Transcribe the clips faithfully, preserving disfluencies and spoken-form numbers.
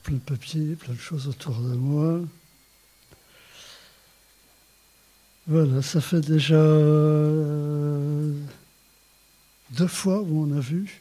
plein de papiers, plein de choses autour de moi. Voilà, ça fait déjà euh, deux fois où on a vu.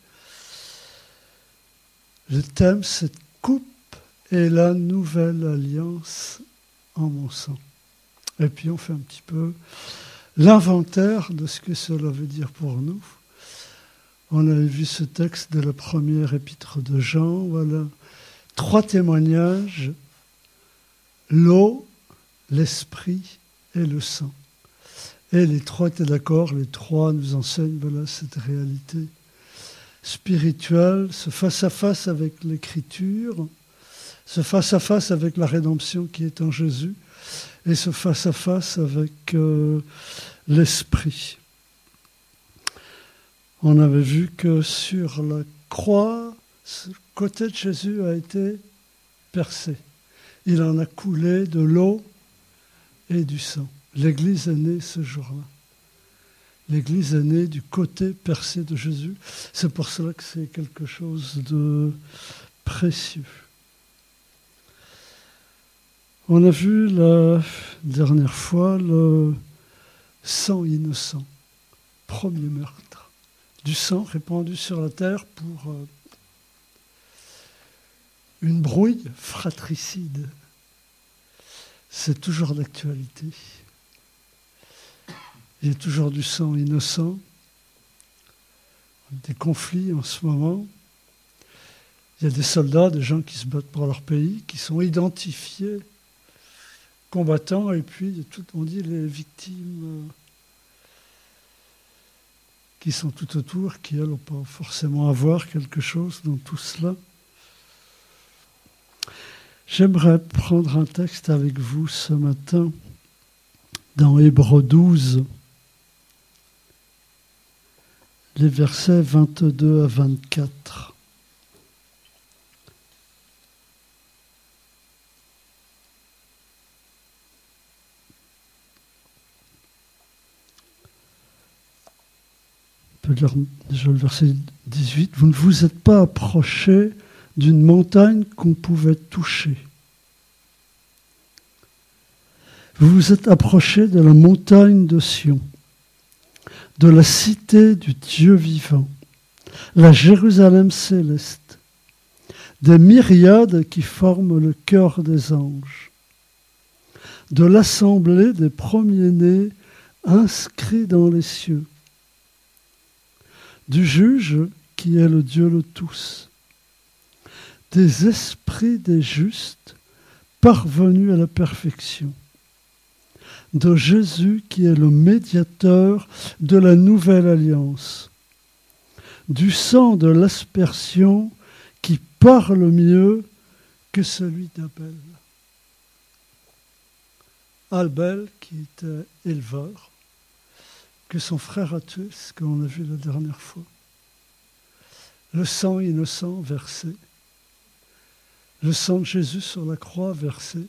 Le thème, c'est « Coupe et la nouvelle alliance en mon sang ». Et puis on fait un petit peu l'inventaire de ce que cela veut dire pour nous. On avait vu ce texte de la première épître de Jean. Voilà, trois témoignages, l'eau, l'esprit et le sang. Et les trois étaient d'accord, les trois nous enseignent voilà, cette réalité spirituelle, ce face-à-face avec l'écriture, ce face-à-face avec la rédemption qui est en Jésus, et ce face-à-face avec euh, l'esprit. On avait vu que sur la croix, ce côté de Jésus a été percé. Il en a coulé de l'eau et du sang. L'Église est née ce jour-là. L'Église est née du côté percé de Jésus. C'est pour cela que c'est quelque chose de précieux. On a vu la dernière fois le sang innocent, premier meurtre. Du sang répandu sur la terre pour euh, une brouille fratricide. C'est toujours d'actualité. Il y a toujours du sang innocent, des conflits en ce moment. Il y a des soldats, des gens qui se battent pour leur pays, qui sont identifiés combattants, et puis tout, on dit les victimes qui sont tout autour, qui, elles, n'ont pas forcément à voir quelque chose dans tout cela. J'aimerais prendre un texte avec vous ce matin dans Hébreux douze, les versets vingt-deux à vingt-quatre. On peut lire déjà le verset dix-huit. « Vous ne vous êtes pas approchés d'une montagne qu'on pouvait toucher. Vous vous êtes approchés de la montagne de Sion, de la cité du Dieu vivant, la Jérusalem céleste, des myriades qui forment le chœur des anges, de l'assemblée des premiers-nés inscrits dans les cieux, du juge qui est le Dieu le tous, des esprits des justes parvenus à la perfection, de Jésus qui est le médiateur de la nouvelle alliance, du sang de l'aspersion qui parle mieux que celui d'Abel. Abel qui était éleveur, que son frère a tué, ce qu'on a vu la dernière fois. Le sang innocent versé, le sang de Jésus sur la croix versé,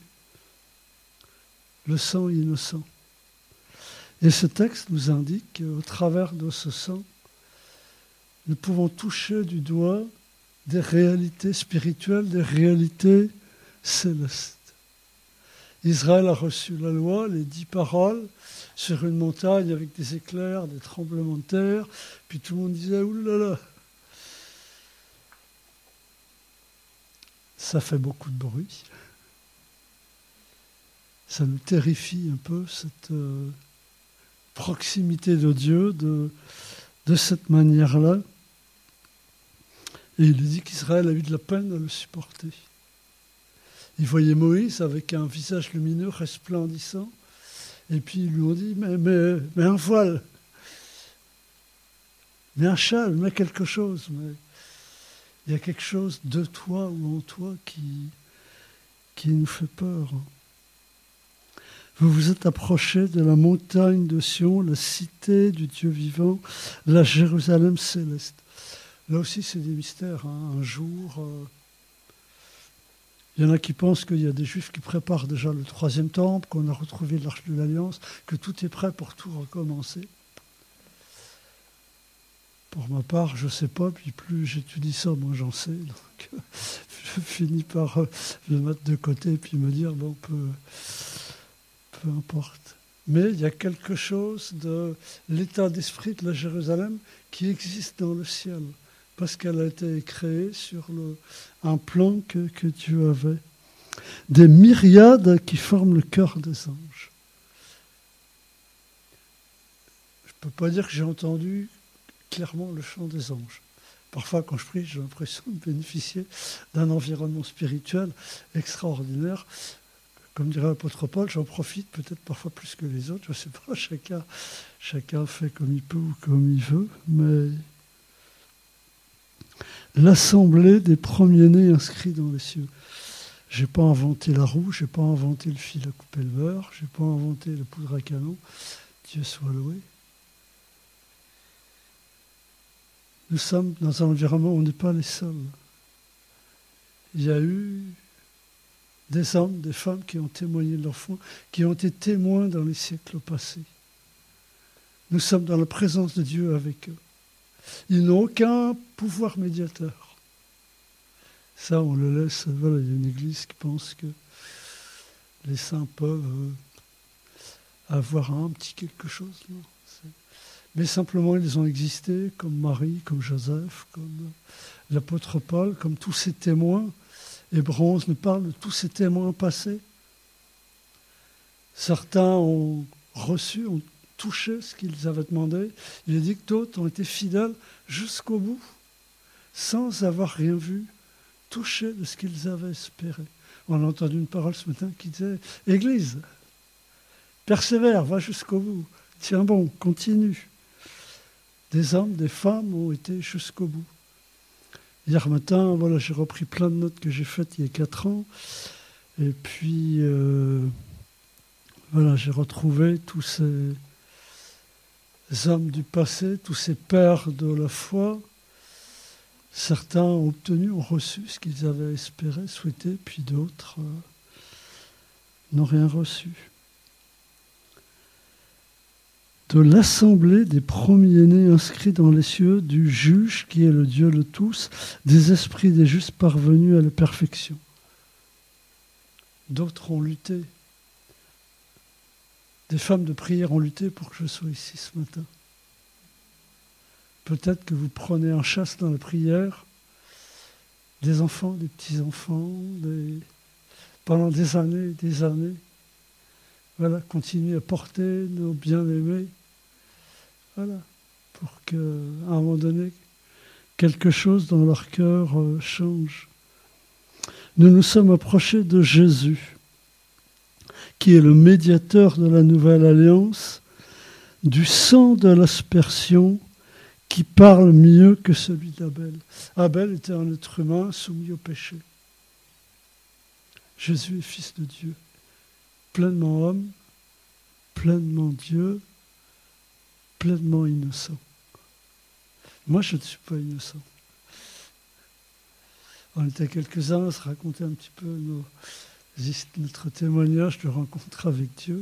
le sang innocent. Et ce texte nous indique qu'au travers de ce sang, nous pouvons toucher du doigt des réalités spirituelles, des réalités célestes. Israël a reçu la loi, les dix paroles, sur une montagne avec des éclairs, des tremblements de terre, puis tout le monde disait « Oulala !» Ça fait beaucoup de bruit. Ça nous terrifie un peu, cette euh, proximité de Dieu de, de cette manière-là. Et il dit qu'Israël a eu de la peine à le supporter. Il voyait Moïse avec un visage lumineux, resplendissant, et puis ils lui ont dit, mais, mais, mais un voile, mais un châle, mais quelque chose. Mais il y a quelque chose de toi ou en toi qui, qui nous fait peur. Vous vous êtes approchés de la montagne de Sion, la cité du Dieu vivant, la Jérusalem céleste. Là aussi, c'est des mystères. Hein. Un jour, euh, il y en a qui pensent qu'il y a des Juifs qui préparent déjà le troisième temple, qu'on a retrouvé l'Arche de l'Alliance, que tout est prêt pour tout recommencer. Pour ma part, je ne sais pas, puis plus j'étudie ça, moins j'en sais. Donc, je finis par euh, le mettre de côté, puis me dire, bon, peu, peu importe. Mais il y a quelque chose de l'état d'esprit de la Jérusalem qui existe dans le ciel, parce qu'elle a été créée sur le, un plan que, que Dieu avait. Des myriades qui forment le cœur des anges. Je ne peux pas dire que j'ai entendu clairement le chant des anges. Parfois, quand je prie, j'ai l'impression de bénéficier d'un environnement spirituel extraordinaire. Comme dirait l'apôtre Paul, j'en profite peut-être parfois plus que les autres. Je ne sais pas, chacun, chacun fait comme il peut ou comme il veut. Mais l'assemblée des premiers-nés inscrits dans les cieux. Je n'ai pas inventé la roue, je n'ai pas inventé le fil à couper le beurre, je n'ai pas inventé la poudre à canon. Dieu soit loué. Nous sommes dans un environnement où on n'est pas les seuls. Il y a eu des hommes, des femmes qui ont témoigné de leur foi, qui ont été témoins dans les siècles passés. Nous sommes dans la présence de Dieu avec eux. Ils n'ont aucun pouvoir médiateur. Ça, on le laisse. Voilà, il y a une église qui pense que les saints peuvent avoir un petit quelque chose. Non, c'est... Mais simplement, ils ont existé comme Marie, comme Joseph, comme l'apôtre Paul, comme tous ces témoins. Et Bronze nous parle de tous ces témoins passés. Certains ont reçu, ont touché ce qu'ils avaient demandé. Il est dit que d'autres ont été fidèles jusqu'au bout, sans avoir rien vu, touché de ce qu'ils avaient espéré. On a entendu une parole ce matin qui disait « Église, persévère, va jusqu'au bout, tiens bon, continue ». Des hommes, des femmes ont été jusqu'au bout. Hier matin, voilà, j'ai repris plein de notes que j'ai faites il y a quatre ans. Et puis, euh, voilà, j'ai retrouvé tous ces hommes du passé, tous ces pères de la foi. Certains ont obtenu, ont reçu ce qu'ils avaient espéré, souhaité, puis d'autres euh, n'ont rien reçu. De l'assemblée des premiers-nés inscrits dans les cieux, du juge qui est le Dieu de tous, des esprits des justes parvenus à la perfection. D'autres ont lutté. Des femmes de prière ont lutté pour que je sois ici ce matin. Peut-être que vous prenez en chasse dans la prière des enfants, des petits-enfants, des... pendant des années et des années. Voilà, continuez à porter nos bien-aimés. Voilà, pour qu'à un moment donné, quelque chose dans leur cœur euh, change. Nous nous sommes approchés de Jésus, qui est le médiateur de la nouvelle alliance, du sang de l'aspersion qui parle mieux que celui d'Abel. Abel était un être humain soumis au péché. Jésus est fils de Dieu, pleinement homme, pleinement Dieu, pleinement innocent. Moi, je ne suis pas innocent. On était quelques-uns à se raconter un petit peu nos, notre témoignage de rencontre avec Dieu.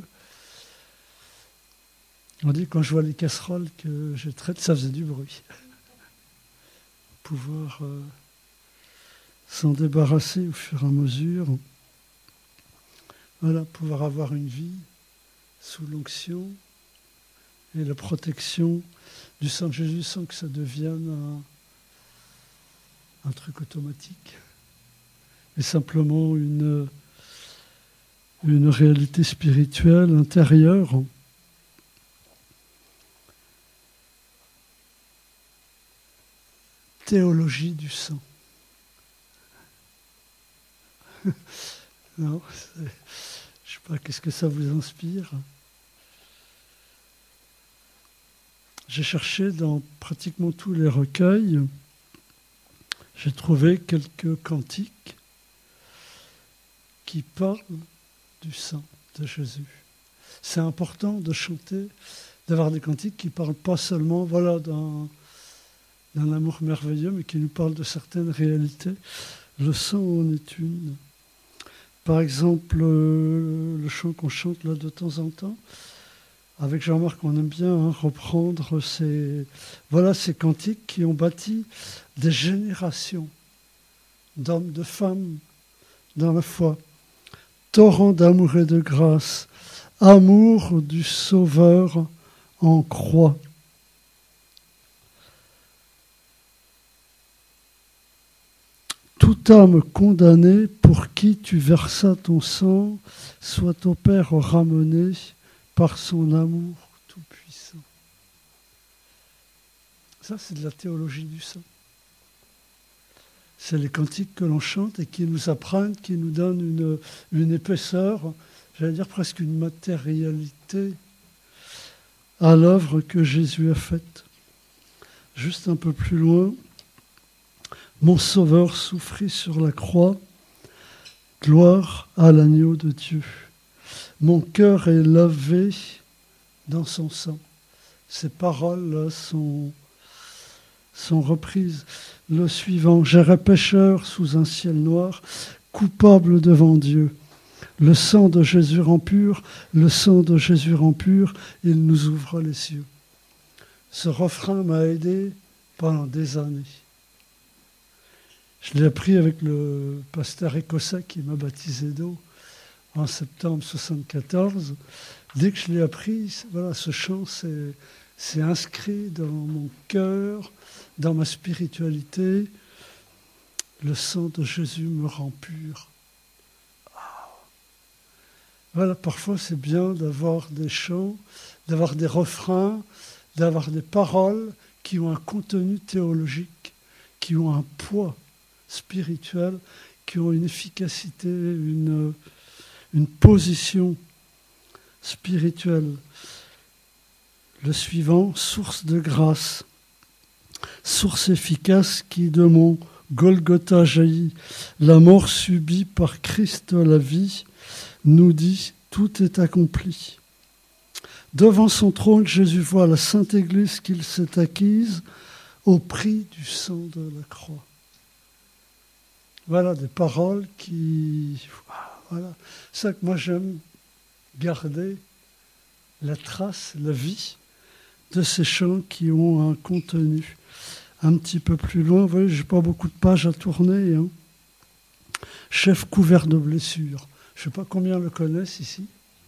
On dit, quand je vois les casseroles que je traite, ça faisait du bruit. Pouvoir euh, s'en débarrasser au fur et à mesure. Voilà, pouvoir avoir une vie sous l'onction et la protection du sang de Jésus sans que ça devienne un, un truc automatique, mais simplement une, une réalité spirituelle intérieure. Théologie du sang. Non, c'est, je ne sais pas, qu'est-ce que ça vous inspire? J'ai cherché dans pratiquement tous les recueils, j'ai trouvé quelques cantiques qui parlent du sang de Jésus. C'est important de chanter, d'avoir des cantiques qui ne parlent pas seulement voilà, d'un, d'un amour merveilleux, mais qui nous parlent de certaines réalités. Le sang en est une. Par exemple, le chant qu'on chante là de temps en temps, avec Jean-Marc, on aime bien hein, reprendre ces, voilà, ces cantiques qui ont bâti des générations d'hommes, de femmes dans la foi. Torrent d'amour et de grâce, amour du Sauveur en croix. Toute âme condamnée pour qui tu versas ton sang, soit au Père ramenée par son amour tout-puissant. Ça, c'est de la théologie du sang. C'est les cantiques que l'on chante et qui nous apprennent, qui nous donnent une, une épaisseur, j'allais dire presque une matérialité à l'œuvre que Jésus a faite. Juste un peu plus loin, mon Sauveur souffrit sur la croix, gloire à l'agneau de Dieu. Mon cœur est lavé dans son sang. Ces paroles sont, sont reprises. Le suivant, j'irai pécheur sous un ciel noir, coupable devant Dieu. Le sang de Jésus rend pur, le sang de Jésus rend pur, il nous ouvre les cieux. Ce refrain m'a aidé pendant des années. Je l'ai appris avec le pasteur écossais qui m'a baptisé d'eau en septembre soixante-quatorze. Dès que je l'ai appris, voilà, ce chant s'est, s'est inscrit dans mon cœur, dans ma spiritualité. Le sang de Jésus me rend pur. Voilà, parfois c'est bien d'avoir des chants, d'avoir des refrains, d'avoir des paroles qui ont un contenu théologique, qui ont un poids spirituel, qui ont une efficacité, une, une position spirituelle. Le suivant, source de grâce, source efficace qui de mon Golgotha jaillit, la mort subie par Christ la vie, nous dit tout est accompli. Devant son trône, Jésus voit la sainte Église qu'il s'est acquise au prix du sang de la croix. Voilà des paroles qui... Voilà. C'est ça que moi j'aime garder la trace, la vie de ces chants qui ont un contenu. Un petit peu plus loin, vous voyez, je n'ai pas beaucoup de pages à tourner. Hein. Chef couvert de blessures. Je ne sais pas combien le connaissent ici.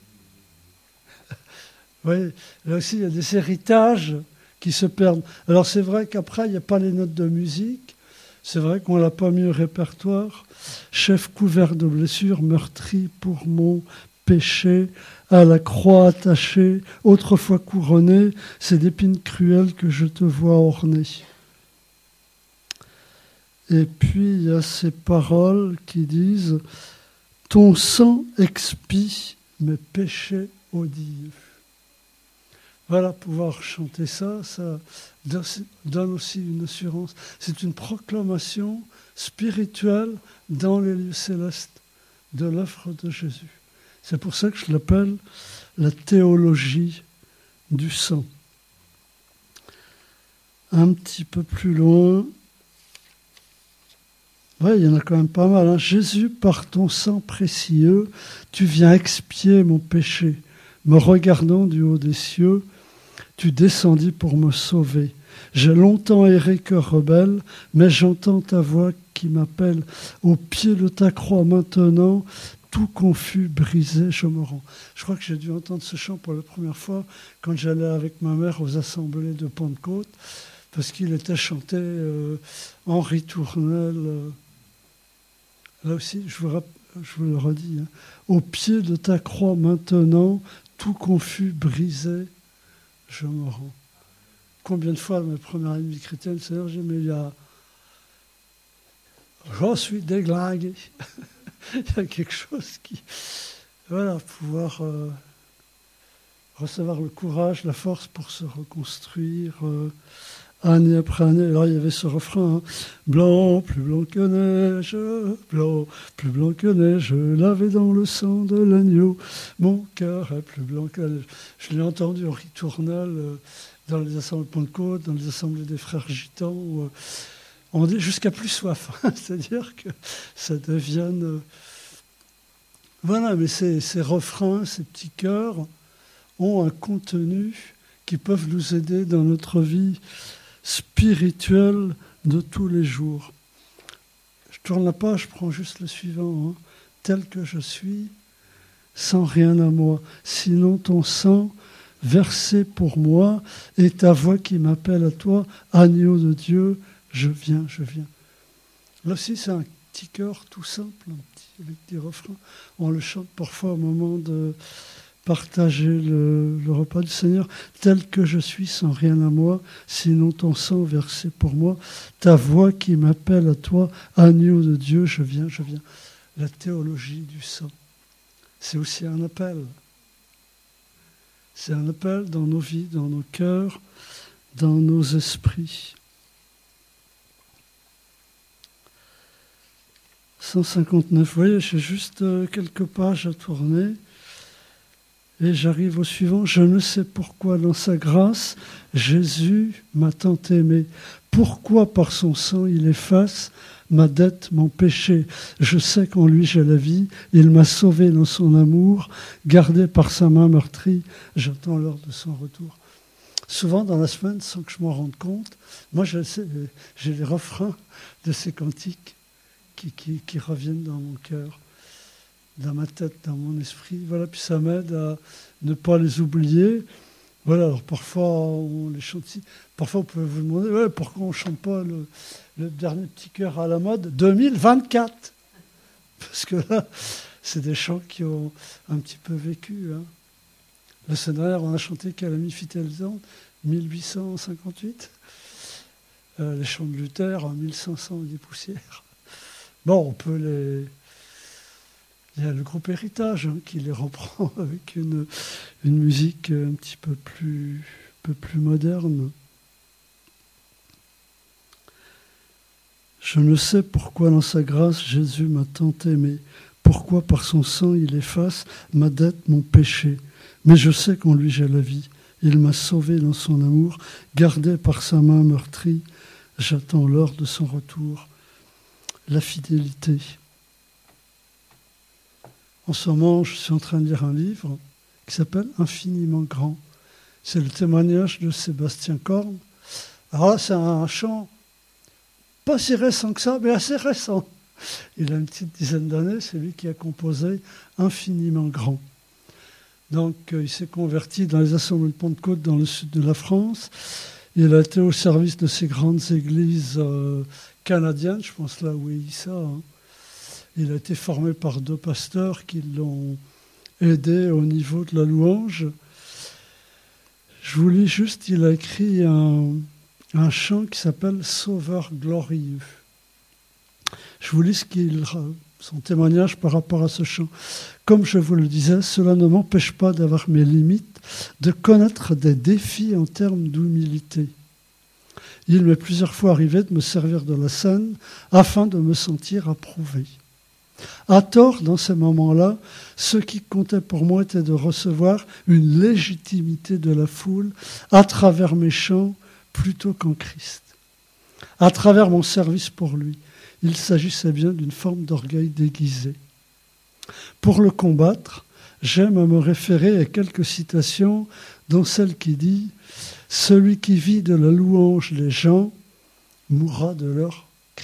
Vous voyez, là aussi, il y a des héritages qui se perdent. Alors c'est vrai qu'après, il n'y a pas les notes de musique. C'est vrai qu'on ne l'a pas mis au répertoire. Chef couvert de blessures, meurtri pour mon péché, à la croix attachée, autrefois couronné, c'est d'épines cruelles que je te vois orné. Et puis il y a ces paroles qui disent « Ton sang expie mes péchés odieux ». Voilà, pouvoir chanter ça, ça donne aussi une assurance. C'est une proclamation spirituelle dans les lieux célestes de l'œuvre de Jésus. C'est pour ça que je l'appelle la théologie du sang. Un petit peu plus loin, ouais, il y en a quand même pas mal. Hein. Jésus, par ton sang précieux, tu viens expier mon péché. Me regardant du haut des cieux, tu descendis pour me sauver. J'ai longtemps erré cœur rebelle, mais j'entends ta voix qui m'appelle. Au pied de ta croix maintenant, tout confus, brisé, je me rends. Je crois que j'ai dû entendre ce chant pour la première fois quand j'allais avec ma mère aux assemblées de Pentecôte, parce qu'il était chanté euh, Henri Tournelle. Euh, là aussi, je vous, rapp- je vous le redis, hein. Au pied de ta croix maintenant, tout confus, brisé, je me rends. Combien de fois, mes premières années de vie chrétienne, Seigneur, j'ai dit, mais il y a... Je suis déglingué. Il y a quelque chose qui... Voilà, pouvoir euh, recevoir le courage, la force pour se reconstruire euh, année après année. Alors, il y avait ce refrain, hein, blanc, plus blanc que neige, blanc, plus blanc que neige, lavé dans le sang de l'agneau, mon cœur est plus blanc que neige. Je l'ai entendu, Henri Tournelle, euh, dans les assemblées de Pentecôte, dans les assemblées des frères gitans, où, euh, on dit jusqu'à plus soif. C'est-à-dire que ça devienne... Euh, voilà, mais ces, ces refrains, ces petits chœurs, ont un contenu qui peuvent nous aider dans notre vie spirituelle de tous les jours. Je tourne la page, je prends juste le suivant. Hein. Tel que je suis, sans rien à moi, sinon ton sang versé pour moi et ta voix qui m'appelle à toi, agneau de Dieu, je viens, je viens. Là aussi, c'est un petit chœur tout simple, un petit, avec des refrains. On le chante parfois au moment de partager le, le repas du Seigneur. Tel que je suis, sans rien à moi, sinon ton sang versé pour moi, ta voix qui m'appelle à toi, agneau de Dieu, je viens, je viens. La théologie du sang, c'est aussi un appel. C'est un appel dans nos vies, dans nos cœurs, dans nos esprits. cent cinquante-neuf, vous voyez, j'ai juste quelques pages à tourner. Et j'arrive au suivant. Je ne sais pourquoi, dans sa grâce, Jésus m'a tant aimé. Pourquoi, par son sang, il efface ma dette, mon péché. Je sais qu'en lui j'ai la vie. Il m'a sauvé dans son amour. Gardé par sa main meurtrie, j'attends l'heure de son retour. Souvent dans la semaine, sans que je m'en rende compte, moi j'ai, j'ai les refrains de ces cantiques qui, qui, qui reviennent dans mon cœur, dans ma tête, dans mon esprit. Voilà, puis ça m'aide à ne pas les oublier. Voilà, alors parfois on les chante ici. Parfois vous pouvez vous demander ouais, pourquoi on ne chante pas le, le dernier petit chœur à la mode deux mille vingt-quatre. Parce que là, c'est des chants qui ont un petit peu vécu. Hein. Le scénario, on a chanté Calamie Fidélizante, mille huit cent cinquante-huit. Euh, les chants de Luther, en mille cinq cents des poussières. Bon, on peut les... Il y a le groupe Héritage hein, qui les reprend avec une, une musique un petit peu plus, peu plus moderne. Je ne sais pourquoi dans sa grâce Jésus m'a tant aimé. Pourquoi par son sang il efface ma dette, mon péché. Mais je sais qu'en lui j'ai la vie. Il m'a sauvé dans son amour, gardé par sa main meurtrie. J'attends l'heure de son retour. La fidélité. En ce moment, je suis en train de lire un livre qui s'appelle « Infiniment grand ». C'est le témoignage de Sébastien Korn. Alors là, c'est un chant pas si récent que ça, mais assez récent. Il a une petite dizaine d'années, c'est lui qui a composé « Infiniment grand ». Donc, euh, il s'est converti dans les assemblées de Pentecôte dans le sud de la France. Il a été au service de ces grandes églises euh, canadiennes, je pense là où est Issa, hein. Il a été formé par deux pasteurs qui l'ont aidé au niveau de la louange. Je vous lis juste, il a écrit un, un chant qui s'appelle « Sauveur glorieux ». Je vous lis ce qu'il, son témoignage par rapport à ce chant. Comme je vous le disais, cela ne m'empêche pas d'avoir mes limites, de connaître des défis en termes d'humilité. Il m'est plusieurs fois arrivé de me servir de la scène afin de me sentir approuvé. À tort, dans ces moments-là, ce qui comptait pour moi était de recevoir une légitimité de la foule à travers mes chants plutôt qu'en Christ. À travers mon service pour lui, il s'agissait bien d'une forme d'orgueil déguisé. Pour le combattre, j'aime à me référer à quelques citations, dont celle qui dit « Celui qui vit de la louange des gens mourra de leur critique ».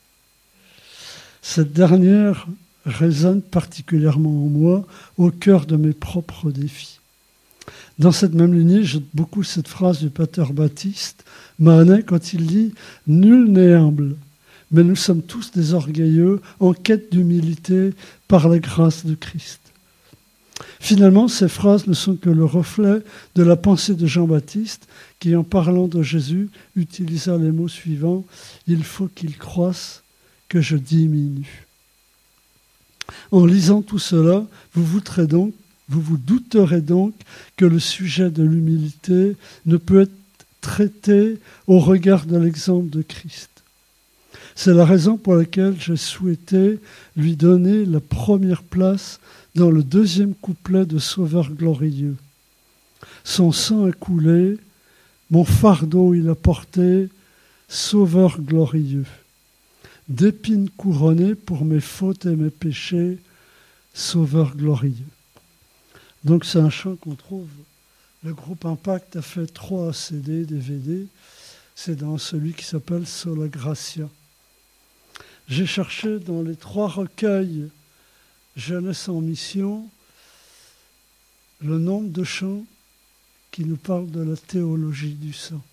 Cette dernière résonne particulièrement en moi, au cœur de mes propres défis. Dans cette même lignée, j'aime beaucoup cette phrase du pater Baptiste Mahanet quand il dit « Nul n'est humble, mais nous sommes tous des orgueilleux en quête d'humilité par la grâce de Christ. » Finalement, ces phrases ne sont que le reflet de la pensée de Jean-Baptiste qui, en parlant de Jésus, utilisa les mots suivants « Il faut qu'il croisse, que je diminue. » En lisant tout cela, vous vous, donc, vous vous douterez donc que le sujet de l'humilité ne peut être traité au regard de l'exemple de Christ. C'est la raison pour laquelle j'ai souhaité lui donner la première place dans le deuxième couplet de Sauveur glorieux. Son sang a coulé, mon fardeau il a porté, Sauveur glorieux. D'épines couronnées pour mes fautes et mes péchés, Sauveur glorieux. Donc c'est un chant qu'on trouve. Le groupe Impact a fait trois C D, D V D. C'est dans celui qui s'appelle Sola Gratia. J'ai cherché dans les trois recueils Jeunesse en mission le nombre de chants qui nous parlent de la théologie du sang.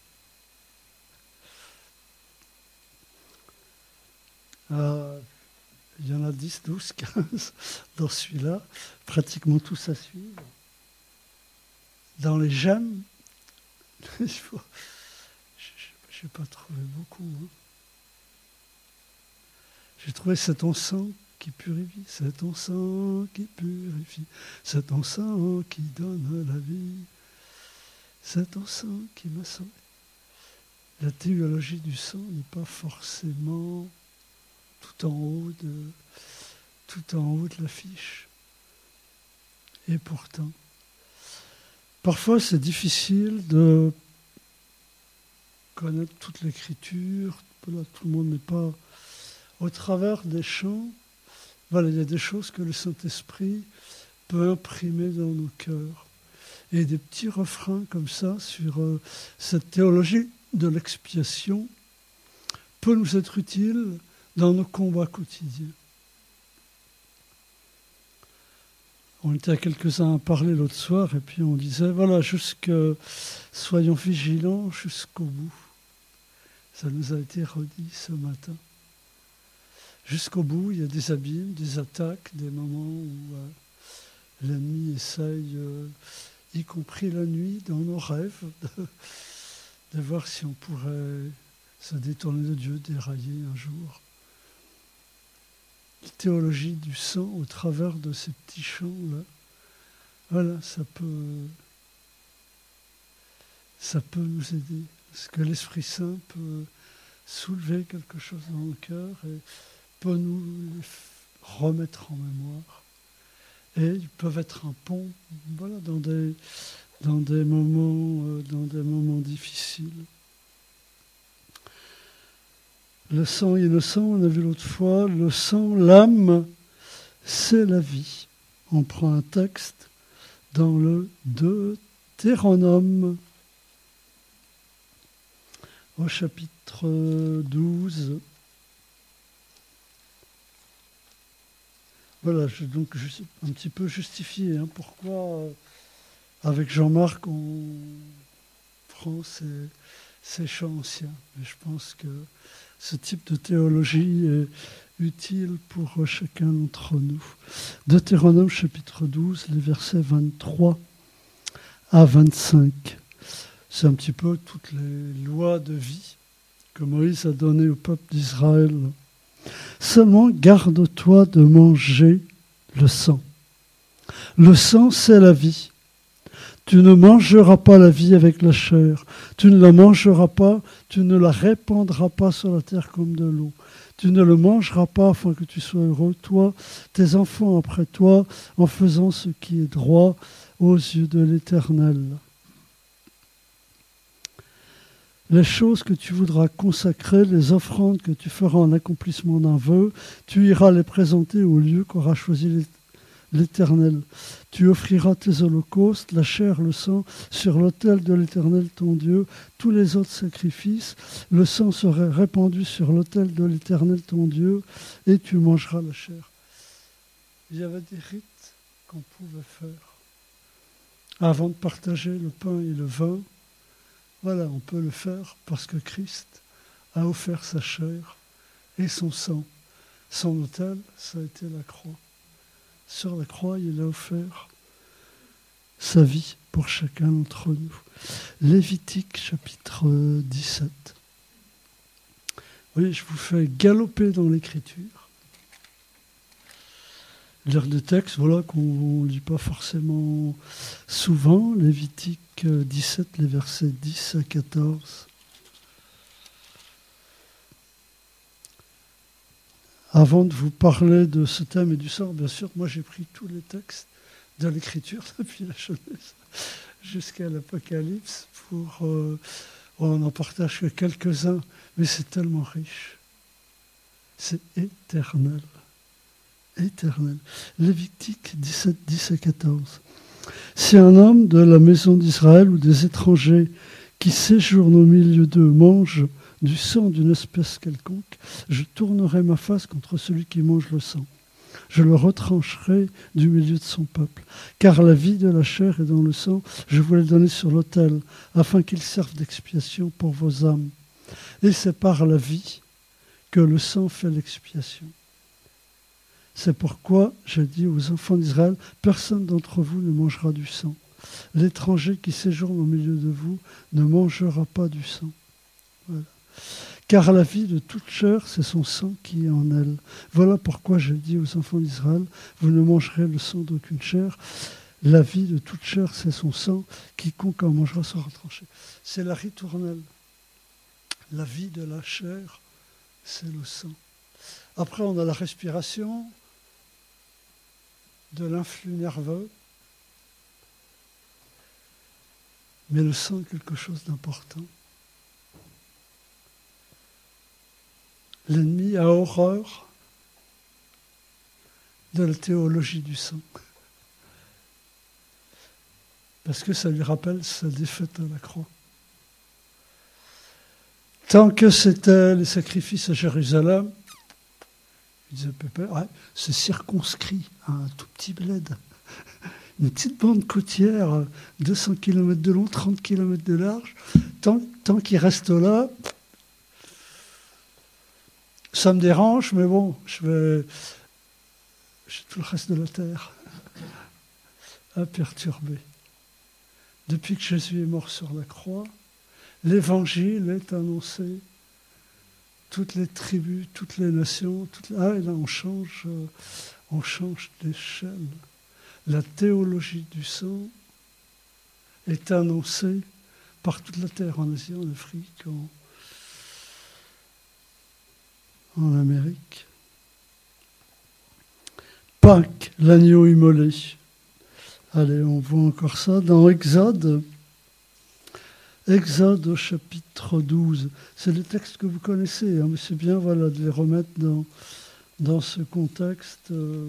Euh, il y en a dix, douze, quinze dans celui-là, pratiquement tous à suivre. Dans les j'aime, il faut... je n'ai pas trouvé beaucoup. Hein. J'ai trouvé c'est ton sang qui purifie, c'est ton sang qui purifie, c'est ton sang qui donne la vie, c'est ton sang qui m'a sauvé. La théologie du sang n'est pas forcément tout en haut de, tout en haut de l'affiche. Et pourtant, parfois c'est difficile de connaître toute l'écriture. Voilà, tout le monde n'est pas... Au travers des chants, voilà, il y a des choses que le Saint-Esprit peut imprimer dans nos cœurs. Et des petits refrains comme ça sur euh, cette théologie de l'expiation peut nous être utile dans nos combats quotidiens. On était à quelques-uns à parler l'autre soir et puis on disait, voilà, jusque, soyons vigilants jusqu'au bout. Ça nous a été redit ce matin. Jusqu'au bout, il y a des abîmes, des attaques, des moments où euh, l'ennemi essaye, euh, y compris la nuit, dans nos rêves, de, de voir si on pourrait se détourner de Dieu, dérailler un jour. La théologie du sang au travers de ces petits chants-là, voilà, ça peut, ça peut nous aider. Parce que l'Esprit Saint peut soulever quelque chose dans le cœur et peut nous les remettre en mémoire. Et ils peuvent être un pont, voilà, dans des, dans des moments, euh, dans des moments difficiles. Le sang innocent, on a vu l'autre fois, le sang, l'âme, c'est la vie. On prend un texte dans le Deutéronome, au chapitre douze. Voilà, je, donc je suis un petit peu justifié hein, pourquoi, euh, avec Jean-Marc, on prend ces, ces chants anciens. Mais je pense que ce type de théologie est utile pour chacun d'entre nous. Deutéronome chapitre douze, les versets vingt-trois à vingt-cinq. C'est un petit peu toutes les lois de vie que Moïse a données au peuple d'Israël. Seulement, garde-toi de manger le sang. Le sang, c'est la vie. Tu ne mangeras pas la vie avec la chair. Tu ne la mangeras pas, tu ne la répandras pas sur la terre comme de l'eau. Tu ne le mangeras pas afin que tu sois heureux, toi, tes enfants après toi, en faisant ce qui est droit aux yeux de l'Éternel. Les choses que tu voudras consacrer, les offrandes que tu feras en accomplissement d'un vœu, tu iras les présenter au lieu qu'aura choisi l'Éternel. Tu offriras tes holocaustes, la chair, le sang, sur l'autel de l'Éternel ton Dieu, tous les autres sacrifices. Le sang serait répandu sur l'autel de l'Éternel ton Dieu, et tu mangeras la chair. Il y avait des rites qu'on pouvait faire avant de partager le pain et le vin. Voilà, on peut le faire parce que Christ a offert sa chair et son sang. Son autel, ça a été la croix. Sur la croix, il a offert sa vie pour chacun d'entre nous. Lévitique, chapitre dix-sept. Oui, je vous fais galoper dans l'Écriture. Lire des textes voilà, qu'on ne lit pas forcément souvent. Lévitique dix-sept, les versets dix à quatorze. Avant de vous parler de ce thème et du sort, bien sûr, moi j'ai pris tous les textes de l'Écriture depuis la Genèse jusqu'à l'Apocalypse pour... Euh, on n'en partage que quelques-uns, mais c'est tellement riche. C'est éternel. Éternel. Lévitique dix-sept, dix à quatorze. Si un homme de la maison d'Israël ou des étrangers qui séjournent au milieu d'eux mangent du sang d'une espèce quelconque, je tournerai ma face contre celui qui mange le sang. Je le retrancherai du milieu de son peuple. Car la vie de la chair est dans le sang, je vous l'ai donné sur l'autel, afin qu'il serve d'expiation pour vos âmes. Et c'est par la vie que le sang fait l'expiation. C'est pourquoi j'ai dit aux enfants d'Israël, personne d'entre vous ne mangera du sang. L'étranger qui séjourne au milieu de vous ne mangera pas du sang. Voilà. Car la vie de toute chair, c'est son sang qui est en elle. Voilà pourquoi j'ai dit aux enfants d'Israël, vous ne mangerez le sang d'aucune chair. La vie de toute chair, c'est son sang. Quiconque en mangera sera tranché. C'est la ritournelle. La vie de la chair, c'est le sang. Après, on a la respiration, de l'influx nerveux. Mais le sang est quelque chose d'important. L'ennemi a horreur de la théologie du sang. Parce que ça lui rappelle sa défaite à la croix. Tant que c'était les sacrifices à Jérusalem, il disait, ouais, c'est circonscrit à un tout petit bled. Une petite bande côtière, deux cents kilomètres de long, trente kilomètres de large. Tant, tant qu'il reste là, ça me dérange, mais bon, je vais... J'ai tout le reste de la terre à perturber. Depuis que Jésus est mort sur la croix, l'Évangile est annoncé. Toutes les tribus, toutes les nations, toutes les... ah, et là on change, euh, on change d'échelle. La théologie du sang est annoncée par toute la terre, en Asie, en Afrique, en, en Amérique. Pâques, l'agneau immolé. Allez, on voit encore ça dans Exode. Exode au chapitre douze. C'est le texte que vous connaissez, hein, mais c'est bien voilà, de les remettre dans, dans ce contexte. Euh,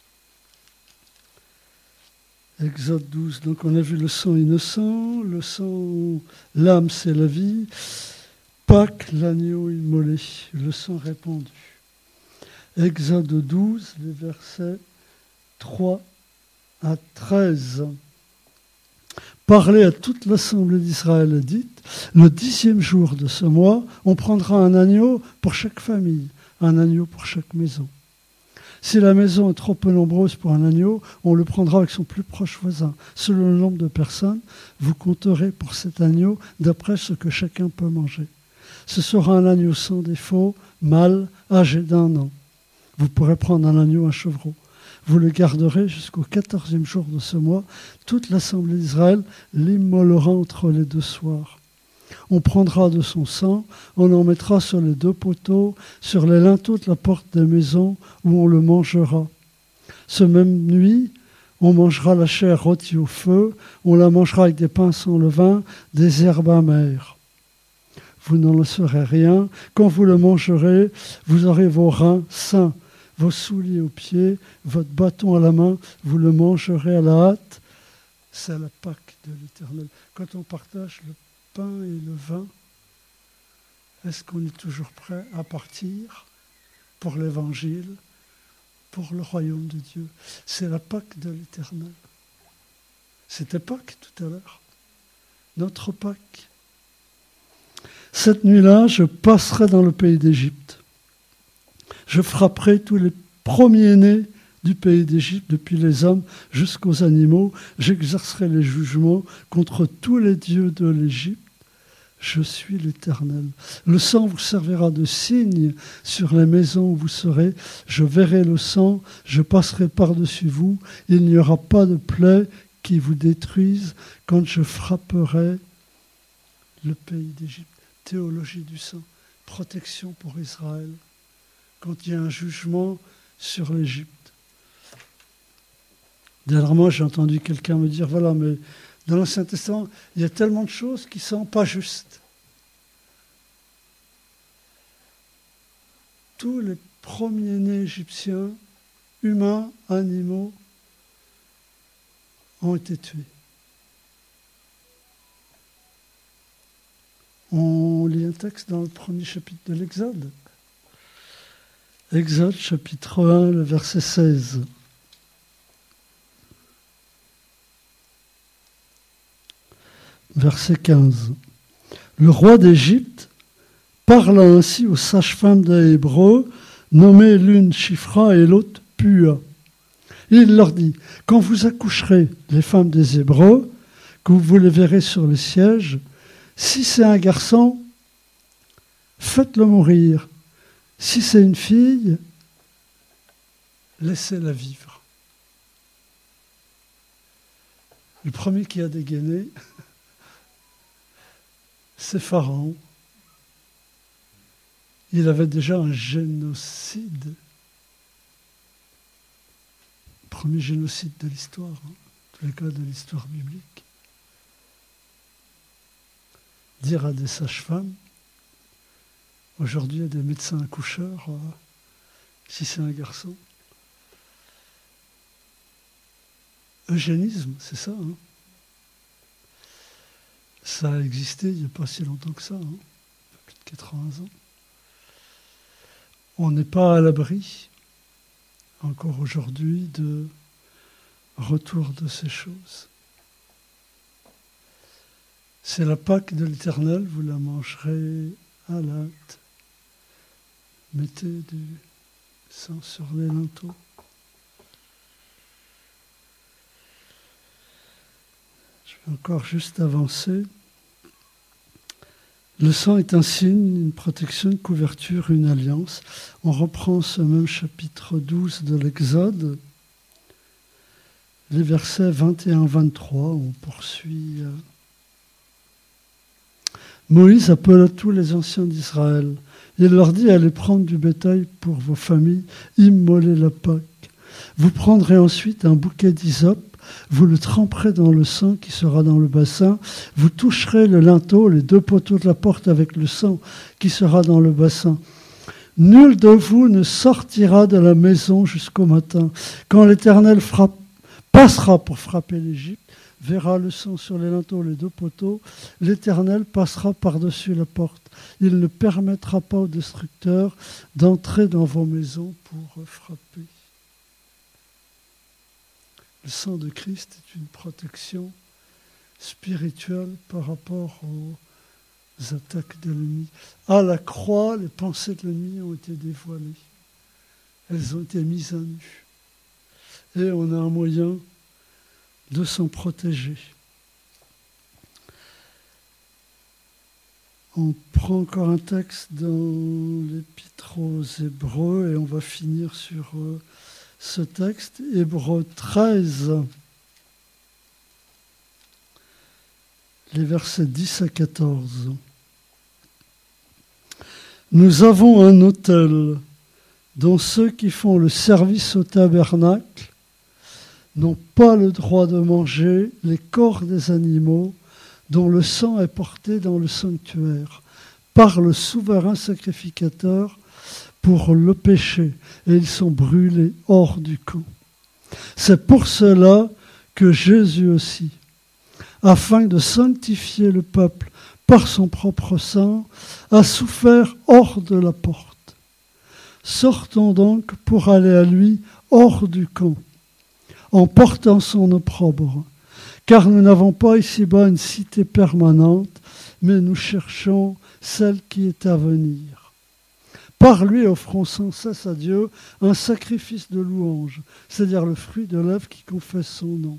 Exode douze, donc on a vu le sang innocent, le sang, l'âme c'est la vie, Pâques, l'agneau immolé, le sang répandu. Exode douze, les versets trois à treize. Parlez à toute l'assemblée d'Israël et dites, le dixième jour de ce mois, on prendra un agneau pour chaque famille, un agneau pour chaque maison. Si la maison est trop peu nombreuse pour un agneau, on le prendra avec son plus proche voisin. Selon le nombre de personnes, vous compterez pour cet agneau d'après ce que chacun peut manger. Ce sera un agneau sans défaut, mâle, âgé d'un an. Vous pourrez prendre un agneau, un chevreau. Vous le garderez jusqu'au quatorzième jour de ce mois. Toute l'assemblée d'Israël l'immolera entre les deux soirs. On prendra de son sang, on en mettra sur les deux poteaux, sur les linteaux de la porte des maisons où on le mangera. Ce même nuit, on mangera la chair rôtie au feu, on la mangera avec des pains sans levain, des herbes amères. Vous n'en laisserez rien. Quand vous le mangerez, vous aurez vos reins sains, vos souliers aux pieds, votre bâton à la main, vous le mangerez à la hâte. C'est la Pâque de l'Éternel. Quand on partage le pain et le vin, est-ce qu'on est toujours prêt à partir pour l'Évangile, pour le royaume de Dieu? C'est la Pâque de l'Éternel. C'était Pâque tout à l'heure. Notre Pâque. Cette nuit-là, je passerai dans le pays d'Égypte. Je frapperai tous les premiers-nés du pays d'Égypte, depuis les hommes jusqu'aux animaux. J'exercerai les jugements contre tous les dieux de l'Égypte. Je suis l'Éternel. Le sang vous servira de signe sur les maisons où vous serez. Je verrai le sang, je passerai par-dessus vous. Il n'y aura pas de plaie qui vous détruise quand je frapperai le pays d'Égypte. Théologie du sang, protection pour Israël. Quand il y a un jugement sur l'Égypte. Dernièrement, j'ai entendu quelqu'un me dire, voilà, mais dans l'Ancien Testament, il y a tellement de choses qui ne sont pas justes. Tous les premiers-nés égyptiens, humains, animaux, ont été tués. On lit un texte dans le premier chapitre de l'Exode. Exode chapitre un, le verset seize. Verset quinze. Le roi d'Égypte parla ainsi aux sages-femmes des Hébreux, nommées l'une Shifra et l'autre Pua. Il leur dit, quand vous accoucherez les femmes des Hébreux, que vous les verrez sur le siège, si c'est un garçon, faites-le mourir. Si c'est une fille, laissez-la vivre. Le premier qui a dégainé, c'est Pharaon. Il avait déjà un génocide. Premier génocide de l'histoire, hein, en tous les cas de l'histoire biblique. Dire à des sages-femmes, aujourd'hui à des médecins accoucheurs, euh, si c'est un garçon. Eugénisme, c'est ça. Hein. Ça a existé il n'y a pas si longtemps que ça, hein, plus de quatre-vingts ans. On n'est pas à l'abri, encore aujourd'hui, de retour de ces choses. C'est la Pâque de l'Éternel, vous la mangerez à la hâte. Mettez du sang sur les linteaux. Je vais encore juste avancer. Le sang est un signe, une protection, une couverture, une alliance. On reprend ce même chapitre douze de l'Exode, les versets vingt et un à vingt-trois, on poursuit. Moïse appela tous les anciens d'Israël. Il leur dit, allez prendre du bétail pour vos familles, immolez la Pâque. Vous prendrez ensuite un bouquet d'hysope, vous le tremperez dans le sang qui sera dans le bassin, vous toucherez le linteau, les deux poteaux de la porte avec le sang qui sera dans le bassin. Nul de vous ne sortira de la maison jusqu'au matin. Quand l'Éternel frappe, passera pour frapper l'Égypte, verra le sang sur les linteaux, les deux poteaux, l'Éternel passera par-dessus la porte. Il ne permettra pas aux destructeurs d'entrer dans vos maisons pour frapper. Le sang de Christ est une protection spirituelle par rapport aux attaques de l'ennemi. À la croix, les pensées de l'ennemi ont été dévoilées. Elles ont été mises à nu. Et on a un moyen de s'en protéger. On prend encore un texte dans l'Épître aux Hébreux et on va finir sur euh, ce texte, Hébreux treize, les versets dix à quatorze. Nous avons un autel dont ceux qui font le service au tabernacle n'ont pas le droit de manger les corps des animaux dont le sang est porté dans le sanctuaire par le souverain sacrificateur pour le péché, et ils sont brûlés hors du camp. C'est pour cela que Jésus aussi, afin de sanctifier le peuple par son propre sang, a souffert hors de la porte. Sortons donc pour aller à lui hors du camp, en portant son opprobre, car nous n'avons pas ici-bas une cité permanente, mais nous cherchons celle qui est à venir. Par lui, offrons sans cesse à Dieu un sacrifice de louange, c'est-à-dire le fruit de l'œuvre qui confesse son nom.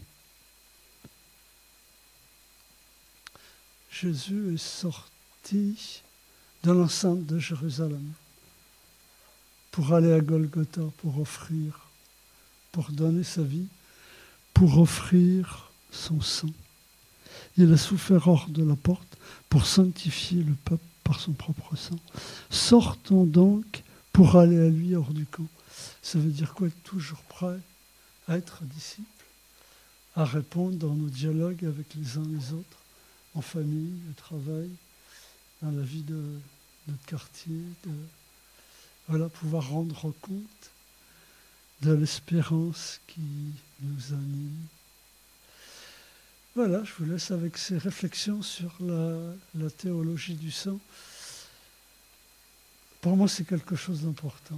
Jésus est sorti de l'enceinte de Jérusalem pour aller à Golgotha, pour offrir, pour donner sa vie, pour offrir son sang. Il a souffert hors de la porte pour sanctifier le peuple par son propre sang. Sortons donc pour aller à lui hors du camp. Ça veut dire quoi? Être toujours prêt à être disciple, à répondre dans nos dialogues avec les uns les autres, en famille, au travail, dans la vie de notre quartier, de voilà, pouvoir rendre compte de l'espérance qui nous anime. Voilà, je vous laisse avec ces réflexions sur la, la théologie du sang. Pour moi, c'est quelque chose d'important.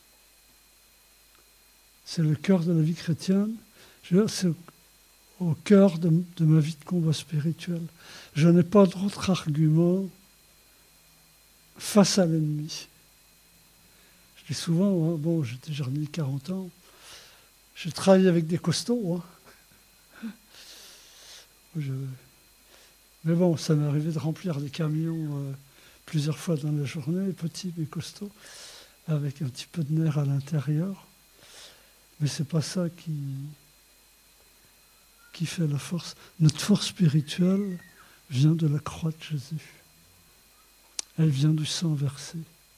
C'est le cœur de la vie chrétienne. Je veux dire, c'est au cœur de, de ma vie de combat spirituel. Je n'ai pas d'autre argument face à l'ennemi. Je dis souvent, hein, bon, j'ai déjà remis quarante ans, j'ai travaillé avec des costauds. Hein. Je... Mais bon, ça m'est arrivé de remplir des camions euh, plusieurs fois dans la journée, petits mais costauds, avec un petit peu de nerfs à l'intérieur. Mais c'est pas ça qui, qui fait la force. Notre force spirituelle vient de la croix de Jésus. Elle vient du sang versé.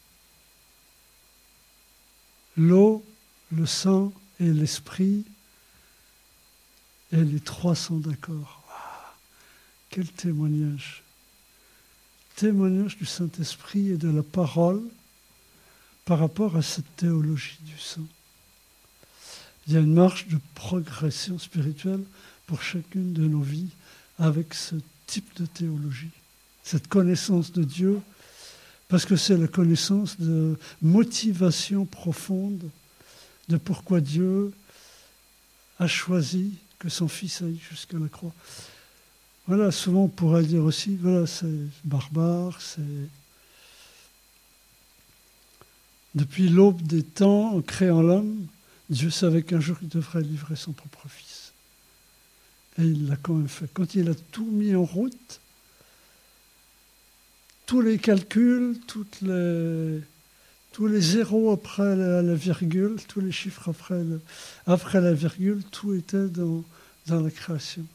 L'eau, le sang et l'esprit, et les trois sont d'accord. Wow, quel témoignage! Témoignage du Saint-Esprit et de la parole par rapport à cette théologie du sang. Il y a une marche de progression spirituelle pour chacune de nos vies avec ce type de théologie, cette connaissance de Dieu, parce que c'est la connaissance de motivation profonde de pourquoi Dieu a choisi que son Fils aille jusqu'à la croix. Voilà, souvent on pourrait dire aussi, voilà, c'est barbare, c'est... Depuis l'aube des temps, en créant l'homme, Dieu savait qu'un jour il devrait livrer son propre Fils. Et il l'a quand même fait. Quand il a tout mis en route, tous les calculs, toutes les, tous les zéros après la, la virgule, tous les chiffres après, le, après la virgule, tout était dans, dans la création.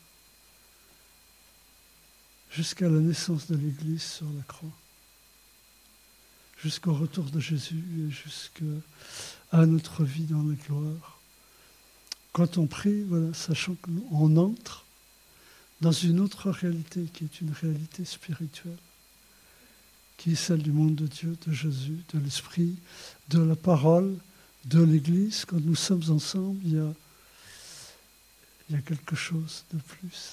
Jusqu'à la naissance de l'Église sur la croix. Jusqu'au retour de Jésus et jusqu'à notre vie dans la gloire. Quand on prie, voilà, sachant qu'on entre dans une autre réalité qui est une réalité spirituelle, qui est celle du monde de Dieu, de Jésus, de l'Esprit, de la parole, de l'Église. Quand nous sommes ensemble, il y a, il y a quelque chose de plus.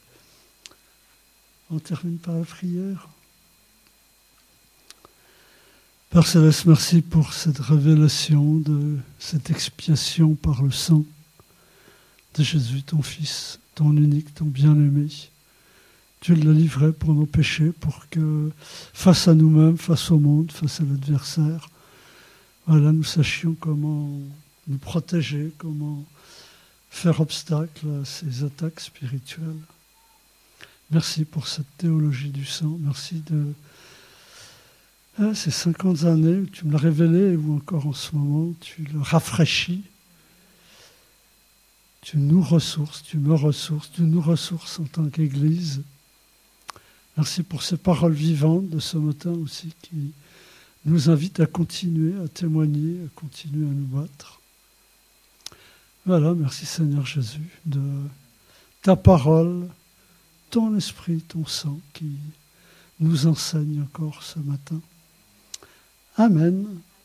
On termine par la prière. Père Céleste, merci pour cette révélation, de cette expiation par le sang de Jésus, ton Fils, ton unique, ton bien-aimé. Tu l'as livré pour nos péchés, pour que, face à nous-mêmes, face au monde, face à l'adversaire, voilà, nous sachions comment nous protéger, comment faire obstacle à ces attaques spirituelles. Merci pour cette théologie du sang. Merci de ah, ces cinquante années où tu me l'as révélé et où encore en ce moment tu le rafraîchis. Tu nous ressources, tu me ressources, tu nous ressources en tant qu'Église. Merci pour ces paroles vivantes de ce matin aussi qui nous invitent à continuer, à témoigner, à continuer à nous battre. Voilà, merci Seigneur Jésus de ta parole, ton esprit, ton sang qui nous enseigne encore ce matin. Amen.